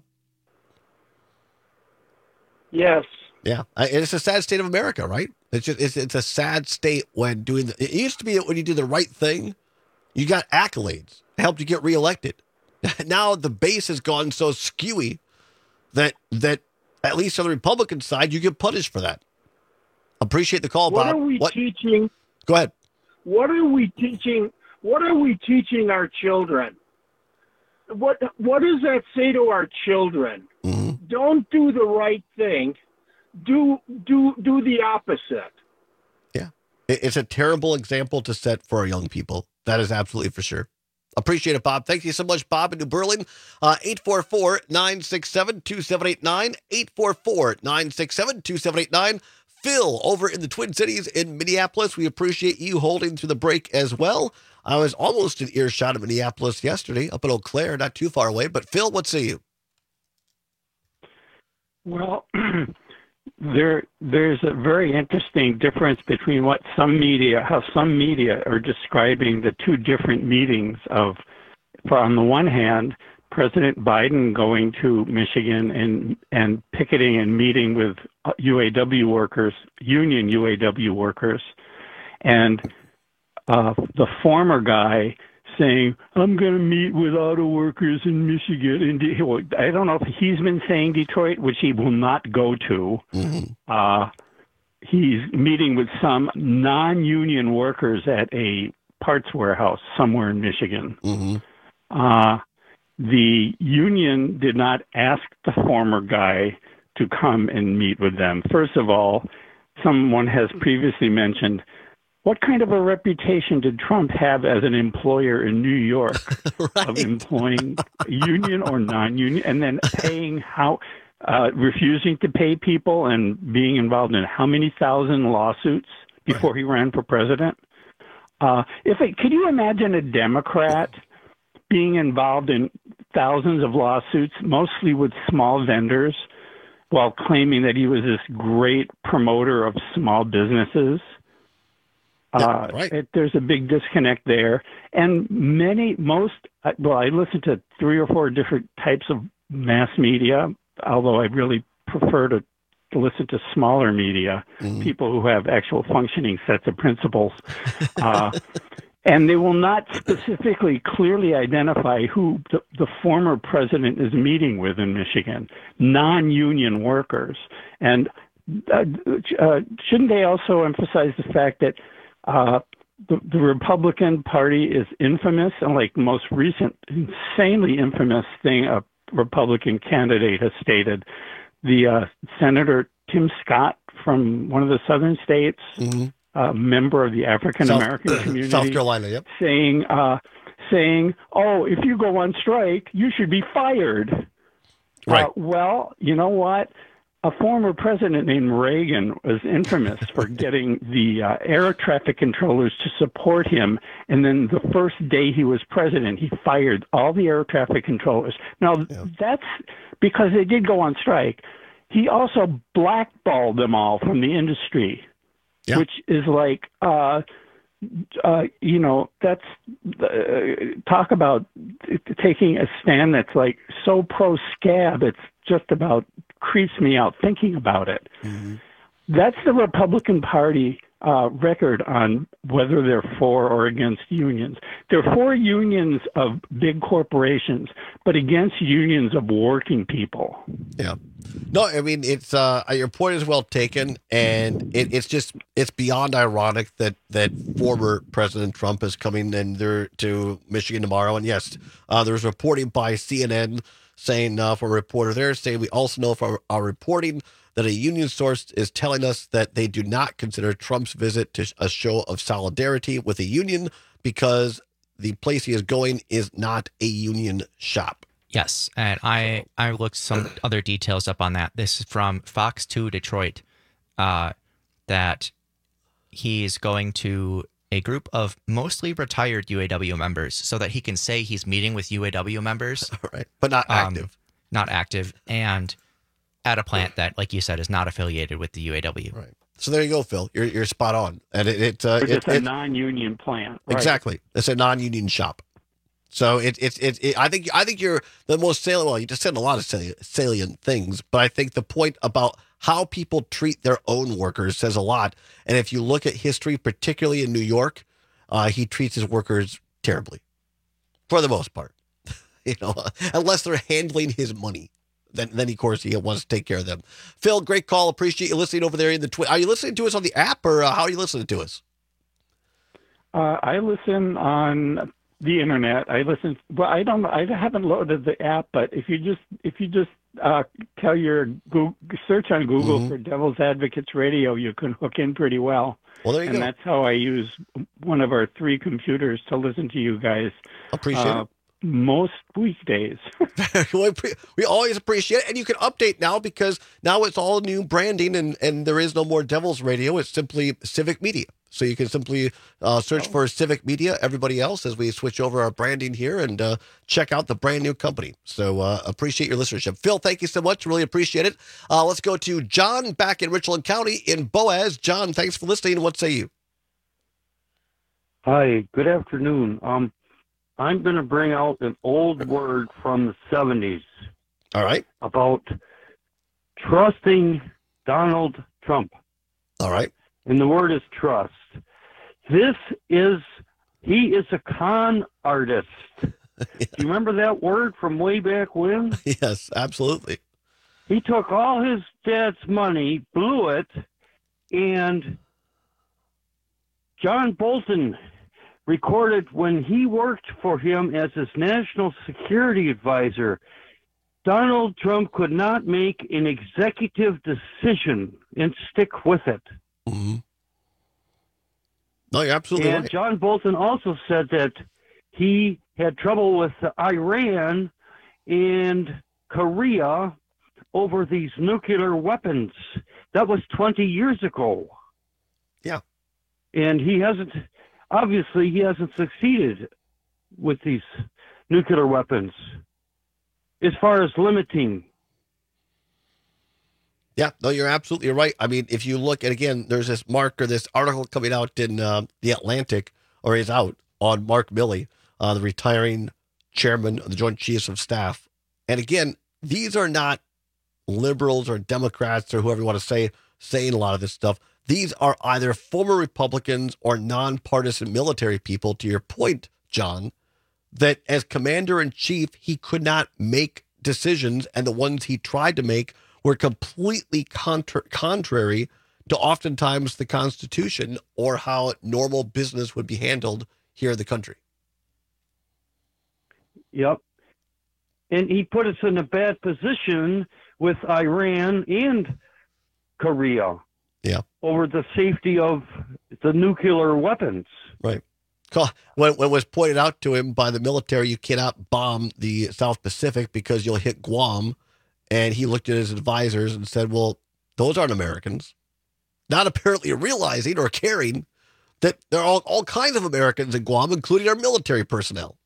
Yes. Yeah. I, it's a sad state of America, right? It's just, it's, it's a sad state when doing the, it used to be when you do the right thing, you got accolades, helped you get reelected. Now the base has gone so skewy that, that at least on the Republican side, you get punished for that. Appreciate the call, What Bob. are we What? teaching? Go ahead. What are we teaching? What are we teaching our children? What What does that say to our children? Mm-hmm. Don't do the right thing. Do do do the opposite. Yeah. It- It's a terrible example to set for our young people. That is absolutely for sure. Appreciate it, Bob. Thank you so much, Bob in New Berlin. Uh, eight four four, nine six seven, two seven eight nine, eight four four, nine six seven, two seven eight nine. Phil over in the Twin Cities in Minneapolis. We appreciate you holding through the break as well. I was almost in earshot of Minneapolis yesterday, up in Eau Claire, not too far away. But Phil, what say you? Well, there there's a very interesting difference between what some media, how some media are describing the two different meetings of, for on the one hand, President Biden going to Michigan and and picketing and meeting with U A W workers, union U A W workers, and uh, the former guy saying, I'm going to meet with auto workers in Michigan. And I don't know if he's been saying Detroit, which he will not go to. Mm-hmm. Uh, he's meeting with some non-union workers at a parts warehouse somewhere in Michigan. Mm-hmm. Uh, the union did not ask the former guy to come and meet with them. First of all, someone has previously mentioned, what kind of a reputation did Trump have as an employer in New York right. of employing union or non-union and then paying how, uh, refusing to pay people and being involved in how many thousand lawsuits before right. he ran for president? Uh, if it, could you imagine a Democrat being involved in thousands of lawsuits, mostly with small vendors, while claiming that he was this great promoter of small businesses? Yeah, uh, right. it, there's a big disconnect there. And many, most, well, I listen to three or four different types of mass media, although I really prefer to to listen to smaller media, Mm-hmm. people who have actual functioning sets of principles. Uh, and they will not specifically clearly identify who the, the former president is meeting with in Michigan, non-union workers. And uh, uh, shouldn't they also emphasize the fact that uh, the, the Republican Party is infamous, and like the most recent insanely infamous thing a Republican candidate has stated, the uh, Senator Tim Scott from one of the southern states, Mm-hmm. a member of the African American South, community, South Carolina, yep. saying, uh, saying, "Oh, if you go on strike, you should be fired." Right. Uh, well, you know what? A former president named Reagan was infamous for getting the uh, air traffic controllers to support him, and then the first day he was president, he fired all the air traffic controllers. Now, Yeah. that's because they did go on strike. He also blackballed them all from the industry, Yeah. which is like, uh, uh, you know, that's uh, talk about taking a stand that's like so pro-scab, it's just about creeps me out thinking about it. Mm-hmm. That's the Republican Party uh, record on whether they're for or against unions. They're for unions of big corporations, but against unions of working people. Yeah. No, I mean, it's uh, your point is well taken, and it, it's just it's beyond ironic that that former President Trump is coming in there to Michigan tomorrow. And yes, uh, there's reporting by C N N saying uh, for a reporter there saying we also know from our, our reporting that a union source is telling us that they do not consider Trump's visit to a show of solidarity with a union because the place he is going is not a union shop. Yes, and I, I looked some other details up on that. This is from Fox two Detroit, uh, that he's going to a group of mostly retired U A W members so that he can say he's meeting with U A W members. Right, but not active. Um, not active, and at a plant that, like you said, is not affiliated with the U A W. Right. So there you go, Phil. You're you're spot on. And it, it, uh, It's it, a it non-union plant. Right. exactly. It's a non-union shop. So it, it, it, it, I think, I think you're the most salient. Well, you just said a lot of salient, salient things, but I think the point about how people treat their own workers says a lot. And if you look at history, particularly in New York, uh, he treats his workers terribly, for the most part. You know, unless they're handling his money, then then of course he wants to take care of them. Phil, great call. Appreciate you listening over there in the Twitter. Are you listening to us on the app, or uh, how are you listening to us? Uh, I listen on the internet. I listen. Well, I don't. I haven't loaded the app, but if you just if you just uh, tell your Google, search on Google Mm-hmm. for Devil's Advocates Radio, you can hook in pretty well. Well, there you and go. that's how I use one of our three computers to listen to you guys. Appreciate uh, it. Most weekdays. we, pre- we always appreciate it. And you can update now because now it's all new branding and, and there is no more Devil's Radio. It's simply Civic Media. So you can simply uh, search for Civic Media, everybody else, as we switch over our branding here and uh, check out the brand new company. So uh, appreciate your listenership. Phil, thank you so much. Really appreciate it. Uh, let's go to John back in Richland County in Boaz. John, thanks for listening. What say you? Hi, good afternoon. Um, I'm going to bring out an old word from the seventies. All right. About trusting Donald Trump. All right. And the word is trust. This is, he is a con artist. Yeah. Do you remember that word from way back when? Yes, absolutely. He took all his dad's money, blew it, and John Bolton recorded when he worked for him as his national security advisor, Donald Trump could not make an executive decision and stick with it. Mm-hmm. No, you're absolutely and right. John Bolton also said that he had trouble with Iran and Korea over these nuclear weapons. That was twenty years ago. Yeah. And he hasn't, obviously, he hasn't succeeded with these nuclear weapons as far as limiting. Yeah, no, you're absolutely right. I mean, if you look at, again, there's this Mark or this article coming out in uh, The Atlantic, or is out, on Mark Milley, uh, the retiring chairman of the Joint Chiefs of Staff. And again, these are not liberals or Democrats or whoever you want to say saying a lot of this stuff. These are either former Republicans or nonpartisan military people, to your point, John, that as commander-in-chief, he could not make decisions, and the ones he tried to make were completely contra- contrary to oftentimes the Constitution or how normal business would be handled here in the country. Yep. And he put us in a bad position with Iran and Korea. Yeah. Over the safety of the nuclear weapons. Right. When, when it was pointed out to him by the military, you cannot bomb the South Pacific because you'll hit Guam. And he looked at his advisors and said, well, those aren't Americans. Not apparently realizing or caring that there are all, all kinds of Americans in Guam, including our military personnel.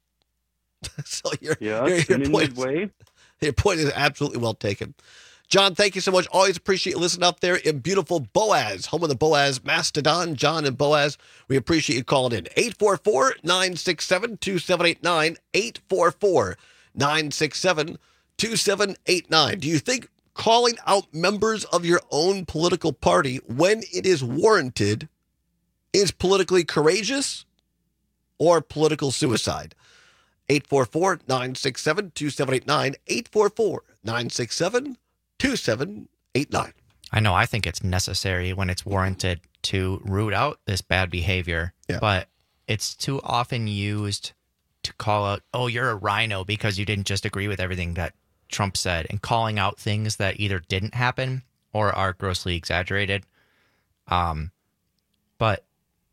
So your, yeah, your, your, point is, your point is absolutely well taken. John, thank you so much. Always appreciate you listening up there in beautiful Boaz, home of the Boaz Mastodon. John and Boaz, we appreciate you calling in. eight four four, nine six seven, two seven eight nine, eight four four, nine six seven, two seven eight nine. Do you think calling out members of your own political party when it is warranted is politically courageous or political suicide? eight four four, nine six seven, two seven eight nine, eight four four, nine six seven, two seven eight nine. I know. I think it's necessary when it's warranted to root out this bad behavior, yeah. but it's too often used to call out, oh, you're a rhino because you didn't just agree with everything that Trump said, and calling out things that either didn't happen or are grossly exaggerated. Um, but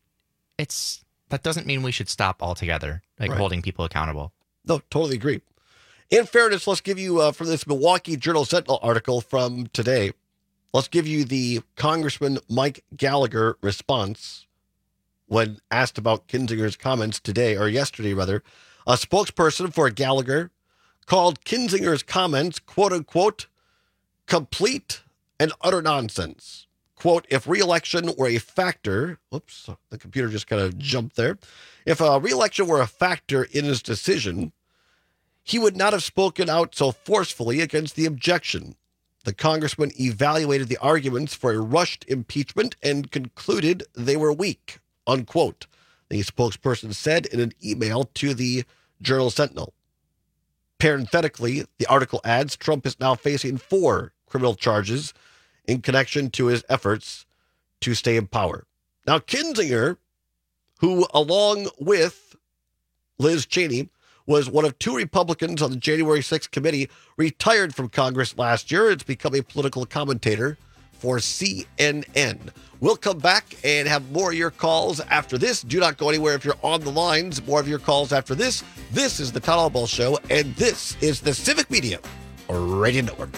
it's that doesn't mean we should stop altogether, like right. holding people accountable. No, totally agree. In fairness, let's give you, uh, from this Milwaukee Journal-Sentinel article from today, let's give you the Congressman Mike Gallagher response when asked about Kinzinger's comments today, or yesterday rather. A spokesperson for Gallagher called Kinzinger's comments, quote-unquote, complete and utter nonsense. Quote, if re-election were a factor, whoops, the computer just kind of jumped there. If a re-election were a factor in his decision, he would not have spoken out so forcefully against the objection. The congressman evaluated the arguments for a rushed impeachment and concluded they were weak, unquote, the spokesperson said in an email to the Journal-Sentinel. Parenthetically, the article adds Trump is now facing four criminal charges in connection to his efforts to stay in power. Now, Kinzinger, who along with Liz Cheney was one of two Republicans on the January sixth committee, retired from Congress last year. It's become a political commentator for C N N. We'll come back and have more of your calls after this. Do not go anywhere if you're on the lines. More of your calls after this. This is the Todd Albaugh Show, and this is the Civic Media Radio Network.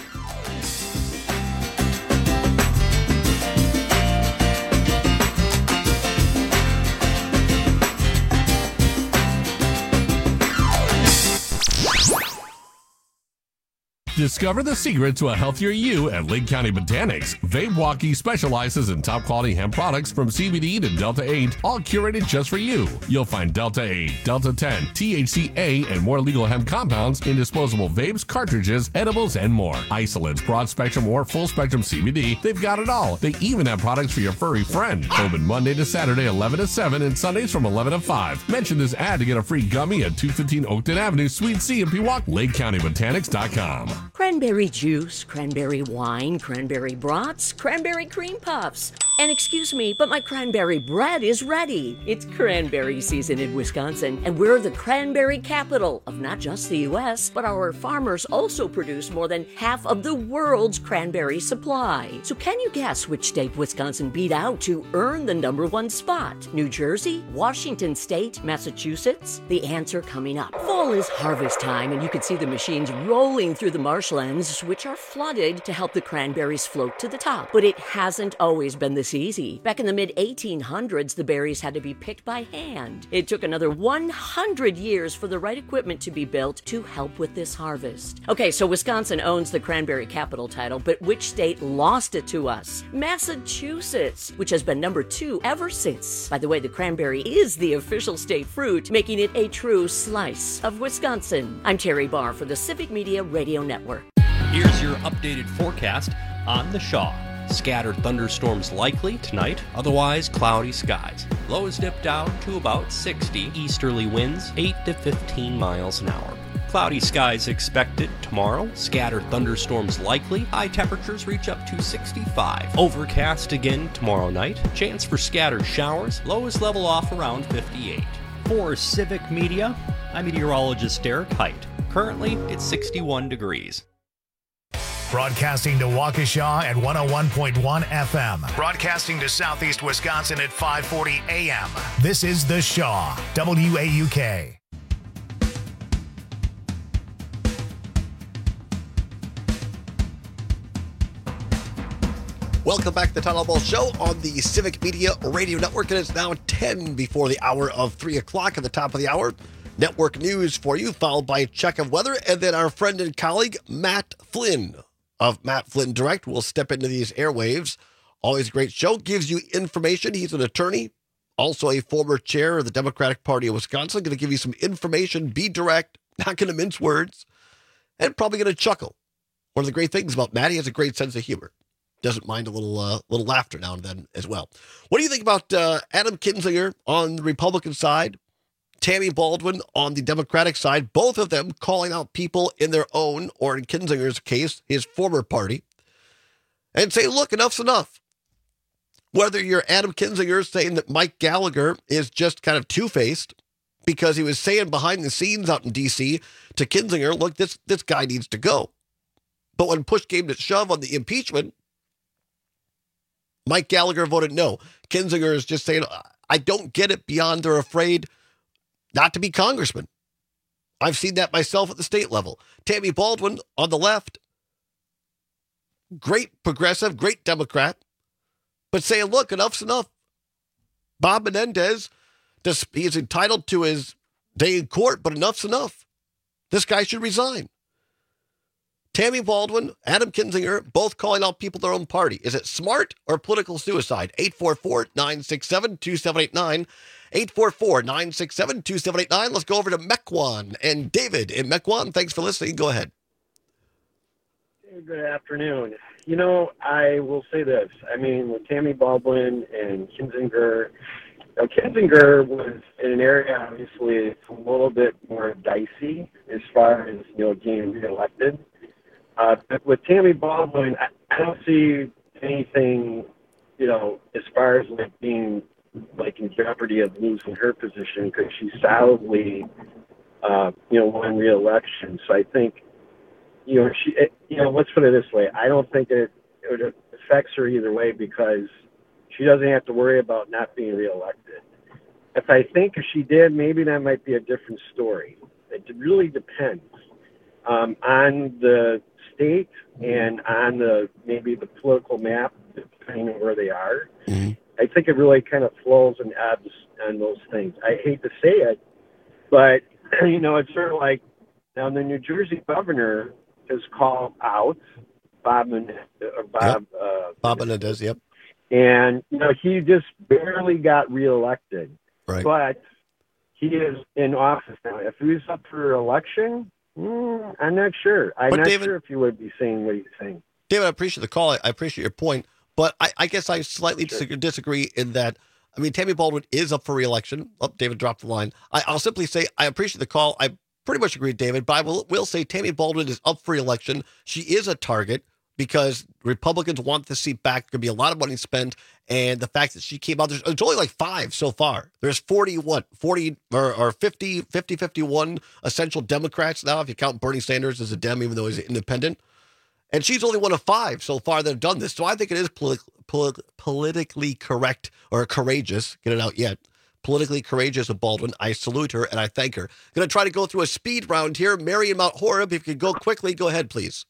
Discover the secret to a healthier you at Lake County Botanics. VapeWalkie specializes in top-quality hemp products from C B D to Delta eight, all curated just for you. You'll find Delta eight, Delta ten, T H C A, and more legal hemp compounds in disposable vapes, cartridges, edibles, and more. Isolates, broad-spectrum, or full-spectrum C B D, they've got it all. They even have products for your furry friend. Open Monday to Saturday, eleven to seven, and Sundays from eleven to five. Mention this ad to get a free gummy at two fifteen Oakton Avenue, Suite C in Pewaukee. Lake County Botanics dot com. Cranberry juice, cranberry wine, cranberry brats, cranberry cream puffs. And excuse me, but my cranberry bread is ready. It's cranberry season in Wisconsin, and we're the cranberry capital of not just the U S, but our farmers also produce more than half of the world's cranberry supply. So can you guess which state Wisconsin beat out to earn the number one spot? New Jersey, Washington State, Massachusetts? The answer coming up. Fall is harvest time, and you can see the machines rolling through the marshlands, which are flooded to help the cranberries float to the top. But it hasn't always been this easy. Back in the mid eighteen hundreds, the berries had to be picked by hand. It took another one hundred years for the right equipment to be built to help with this harvest. Okay, so Wisconsin owns the cranberry capital title, but which state lost it to us? Massachusetts, which has been number two ever since. By the way, the cranberry is the official state fruit, making it a true slice of Wisconsin. I'm Terry Barr for the Civic Media Radio Network. Here's your updated forecast on the Shaw. Scattered thunderstorms likely tonight, otherwise cloudy skies. Lows dip down to about sixty, easterly winds eight to fifteen miles an hour. Cloudy skies expected tomorrow, scattered thunderstorms likely, high temperatures reach up to sixty-five. Overcast again tomorrow night, chance for scattered showers, lows level off around fifty-eight. For Civic Media, I'm meteorologist Derek Height. Currently, it's sixty-one degrees. Broadcasting to Waukesha at one oh one point one F M. Broadcasting to Southeast Wisconsin at five forty A M. This is The Shaw, W A U K. Welcome back to the Town Hall Ball Show on the Civic Media Radio Network. And it's now ten before the hour of three o'clock at the top of the hour. Network news for you, followed by a check of weather. And then our friend and colleague, Matt Flynn of Matt Flynn Direct, will step into these airwaves. Always a great show. Gives you information. He's an attorney, also a former chair of the Democratic Party of Wisconsin. Going to give you some information, be direct, not going to mince words, and probably going to chuckle. One of the great things about Matt, he has a great sense of humor. Doesn't mind a little uh, little laughter now and then as well. What do you think about uh, Adam Kinzinger on the Republican side, Tammy Baldwin on the Democratic side, both of them calling out people in their own, or in Kinzinger's case, his former party, and say, look, enough's enough. Whether you're Adam Kinzinger saying that Mike Gallagher is just kind of two-faced because he was saying behind the scenes out in D C to Kinzinger, look, this, this guy needs to go. But when push came to shove on the impeachment, Mike Gallagher voted no. Kinzinger is just saying, I don't get it beyond they're afraid not to be congressman. I've seen that myself at the state level. Tammy Baldwin on the left, great progressive, great Democrat, but saying, look, enough's enough. Bob Menendez, he's entitled to his day in court, but enough's enough. This guy should resign. Tammy Baldwin, Adam Kinzinger, both calling out people in their own party. Is it smart or political suicide? eight four four, nine six seven, two seven eight nine. eight four four, nine six seven, two seven eight nine. Let's go over to Mequon. And David in Mequon, thanks for listening. Go ahead. Good afternoon. You know, I will say this. I mean, with Tammy Baldwin and Kinzinger, now, Kinzinger was in an area, obviously, it's a little bit more dicey as far as, you know, getting reelected. Uh, but with Tammy Baldwin, I, I don't see anything, you know, as far as like being like in jeopardy of losing her position because she solidly, uh, you know, won re-election. So I think, you know, she, it, you know, let's put it this way: I don't think it, it affects her either way because she doesn't have to worry about not being reelected. If I think if she did, maybe that might be a different story. It really depends um, on the state and on the maybe the political map, depending on where they are. Mm-hmm. I think it really kind of flows and ebbs on those things. I hate to say it, but you know, it's sort of like now the New Jersey governor has called out Bob Menendez, or Bob yep. uh, Bob Menendez, yep. And you know, he just barely got reelected, right. But he is in office now. If he was up for election, mm, I'm not sure. I'm but not David, sure if he would be saying what he's saying. David, I appreciate the call. I, I appreciate your point, but I, I guess I slightly sure. disagree in that. I mean, Tammy Baldwin is up for re-election. Oh, David dropped the line. I, I'll simply say I appreciate the call. I pretty much agree, David, but I will, will say Tammy Baldwin is up for re-election. She is a target because Republicans want the seat back. There's going to be a lot of money spent, and the fact that she came out, there's it's only like five so far. There's forty, what, forty or, or fifty, fifty, fifty-one essential Democrats now, if you count Bernie Sanders as a Dem, even though he's independent. And she's only one of five so far that have done this. So I think it is politi- politi- politically correct or courageous. Get it out yet. Politically courageous of Baldwin. I salute her and I thank her. Going to try to go through a speed round here. Mary in Mount Horeb, if you could go quickly, go ahead, please.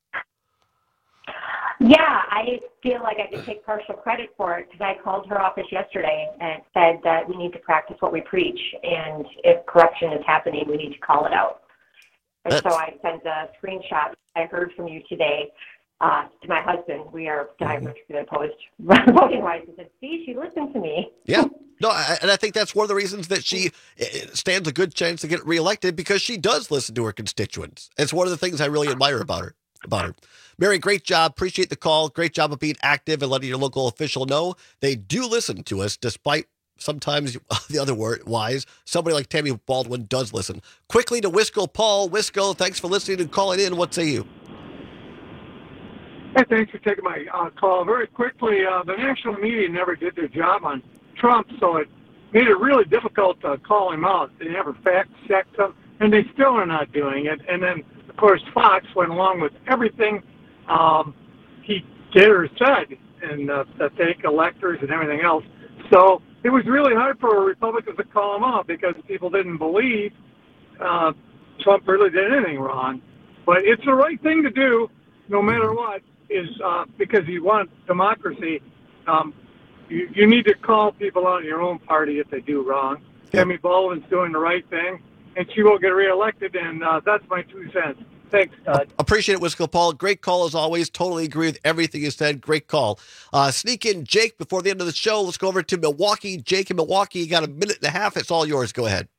Yeah, I feel like I could take partial credit for it because I called her office yesterday and said that we need to practice what we preach. And if corruption is happening, we need to call it out. And That's... so I sent a screenshot I heard from you today uh, to my husband. We are diametrically opposed voting-wise. He said, see, she listened to me. Yeah. No, I, and I think that's one of the reasons that she stands a good chance to get reelected because she does listen to her constituents. It's one of the things I really admire about her. about her. Mary, great job. Appreciate the call. Great job of being active and letting your local official know they do listen to us, despite sometimes the other word wise. Somebody like Tammy Baldwin does listen. Quickly to Wisco Paul. Wisco, thanks for listening and calling in. What say you? Hey, thanks for taking my uh, call. Very quickly, uh, the national media never did their job on Trump, so it made it really difficult to call him out. They never fact-checked him, and they still are not doing it. And then, of course, Fox went along with everything um, he did or said, and uh, the fake electors and everything else. So it was really hard for Republicans to call him out because people didn't believe uh, Trump really did anything wrong. But it's the right thing to do, no matter what, is uh, because you want democracy. Um, you, you need to call people out in your own party if they do wrong. Tammy Baldwin's doing the right thing, and she will get reelected, and uh, that's my two cents. Thanks, Todd. Appreciate it, Wisco Paul. Great call as always. Totally agree with everything you said. Great call. Uh, sneak in Jake before the end of the show. Let's go over to Milwaukee. Jake in Milwaukee, you got a minute and a half. It's all yours. Go ahead.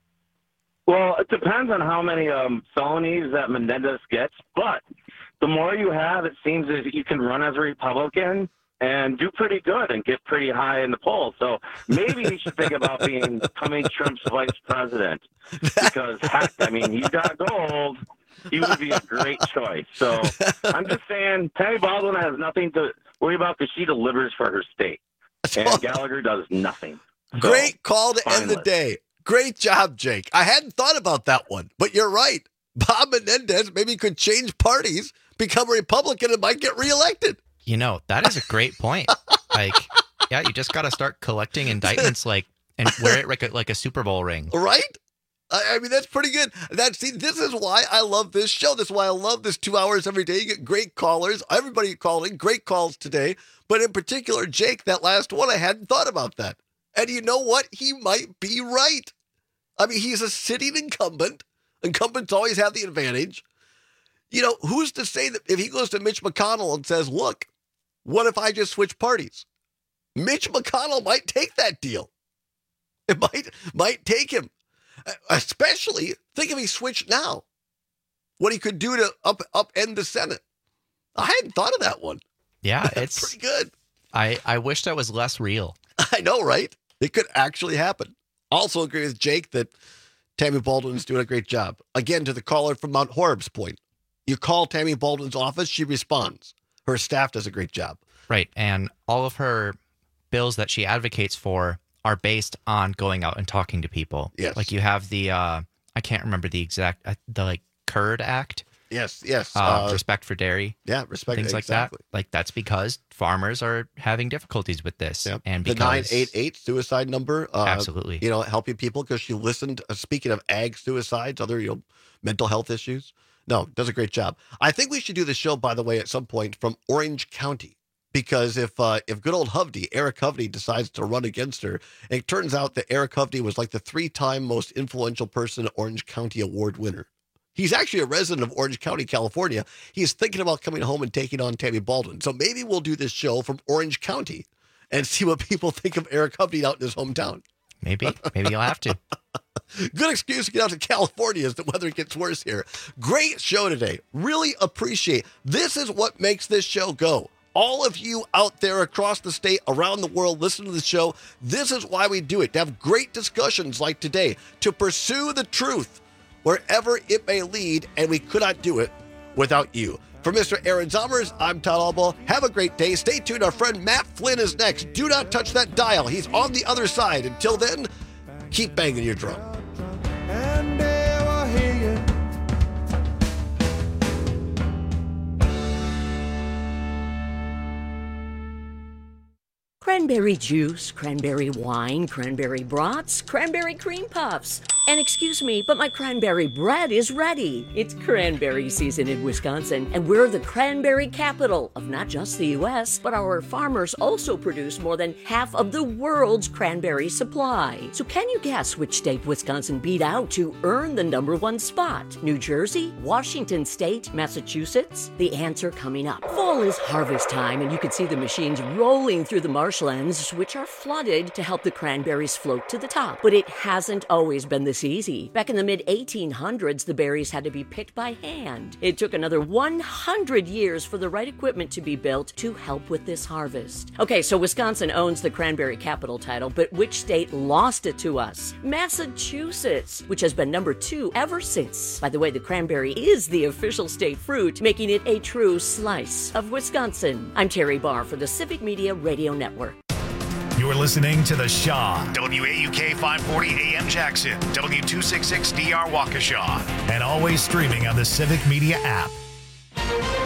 Well, it depends on how many um, felonies that Menendez gets, but the more you have, it seems that you can run as a Republican and do pretty good and get pretty high in the polls. So maybe he should think about being becoming Trump's vice president because, heck, I mean, he's got gold. He would be a great choice. So I'm just saying Tammy Baldwin has nothing to worry about because she delivers for her state. And Gallagher does nothing. So, Great call to finalist. end the day. Great job, Jake. I hadn't thought about that one, but you're right. Bob Menendez maybe could change parties, become a Republican, and might get reelected. You know, that is a great point. Like, yeah, you just got to start collecting indictments like and wear it like a, like a Super Bowl ring. Right? I, I mean, that's pretty good. That's, see, this is why I love this show. This is why I love this two hours every day. You get great callers. Everybody called in. Great calls today. But in particular, Jake, that last one, I hadn't thought about that. And you know what? He might be right. I mean, he's a sitting incumbent. Incumbents always have the advantage. You know, who's to say that if he goes to Mitch McConnell and says, look, what if I just switch parties? Mitch McConnell might take that deal. It might might take him. Especially, think if he switched now. What he could do to up upend the Senate. I hadn't thought of that one. Yeah, That's it's pretty good. I, I wish that was less real. I know, right? It could actually happen. Also agree with Jake that Tammy Baldwin's doing a great job. Again, to the caller from Mount Horeb's point, you call Tammy Baldwin's office, she responds. Her staff does a great job. Right. And all of her bills that she advocates for are based on going out and talking to people. Yes. Like you have the, uh, I can't remember the exact, uh, the like Curd Act. Yes, yes. Uh, Uh, respect for dairy. Yeah, respect. Things like exactly. that. Like that's because farmers are having difficulties with this. Yep. And the because nine eight eight suicide number. Uh, Absolutely. You know, helping people because she listened. Uh, speaking of ag suicides, other you know, mental health issues. No, does a great job. I think we should do the show, by the way, at some point from Orange County. Because if uh, if good old Hovde, Eric Hovde, decides to run against her, and it turns out that Eric Hovde was like the three-time most influential person Orange County Award winner. He's actually a resident of Orange County, California. He's thinking about coming home and taking on Tammy Baldwin. So maybe we'll do this show from Orange County and see what people think of Eric Hovde out in his hometown. Maybe. Maybe you'll have to. Good excuse to get out to California as the weather gets worse here. Great show today. Really appreciate. This is what makes this show go. All of you out there across the state, around the world, listen to the show. This is why we do it, to have great discussions like today, to pursue the truth wherever it may lead, and we could not do it without you. For Mister Aaron Zomers, I'm Todd Albaugh. Have a great day. Stay tuned. Our friend Matt Flynn is next. Do not touch that dial. He's on the other side. Until then, keep banging your drum. And they will hear you. Cranberry juice, cranberry wine, cranberry brats, cranberry cream puffs. And excuse me, but my cranberry bread is ready. It's cranberry season in Wisconsin, and we're the cranberry capital of not just the U S, but our farmers also produce more than half of the world's cranberry supply. So can you guess which state Wisconsin beat out to earn the number one spot? New Jersey, Washington State, Massachusetts? The answer coming up. Fall is harvest time, and you can see the machines rolling through the Marshall marshlands, which are flooded to help the cranberries float to the top. But it hasn't always been this easy. Back in the mid eighteen hundreds, the berries had to be picked by hand. It took another one hundred years for the right equipment to be built to help with this harvest. Okay, so Wisconsin owns the cranberry capital title, but which state lost it to us? Massachusetts, which has been number two ever since. By the way, the cranberry is the official state fruit, making it a true slice of Wisconsin. I'm Terry Barr for the Civic Media Radio Network. You're listening to The Shaw, W A U K five forty A M Jackson, W two sixty-six D R Waukesha, and always streaming on the Civic Media app.